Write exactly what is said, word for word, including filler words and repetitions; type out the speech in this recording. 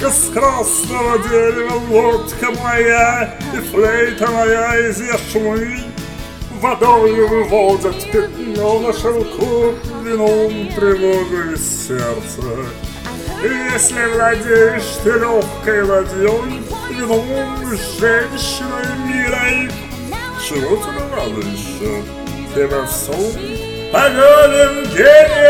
Из красного дерева лодка моя и флейта моя из яшмы. Водою выводят пятно на шелку, вином тревогу из сердца. И если владеешь ты легкой ладьей, вином, женщиной милой, чего тебе надо еще? Ты во всем погоден гений.